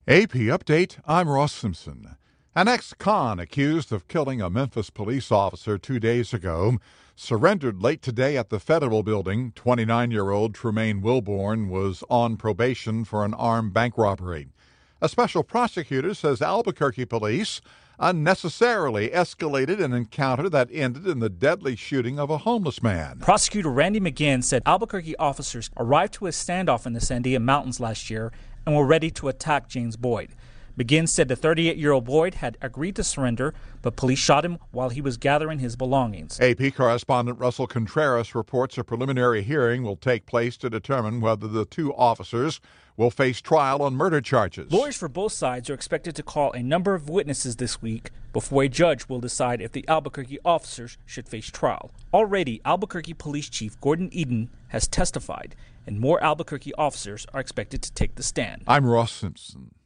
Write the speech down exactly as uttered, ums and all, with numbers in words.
A P Update, I'm Ross Simpson. An ex-con accused of killing a Memphis police officer two days ago surrendered late today at the Federal Building. twenty-nine-year-old Trumaine Wilborn was on probation for an armed bank robbery. A special prosecutor says Albuquerque police unnecessarily escalated an encounter that ended in the deadly shooting of a homeless man. Prosecutor Randy McGinn said Albuquerque officers arrived to a standoff in the Sandia Mountains last year and were ready to attack James Boyd. McGinn said the thirty-eight-year-old Boyd had agreed to surrender, but police shot him while he was gathering his belongings. A P correspondent Russell Contreras reports a preliminary hearing will take place to determine whether the two officers will face trial on murder charges. Lawyers for both sides are expected to call a number of witnesses this week before a judge will decide if the Albuquerque officers should face trial. Already, Albuquerque Police Chief Gordon Eden has testified, and more Albuquerque officers are expected to take the stand. I'm Ross Simpson.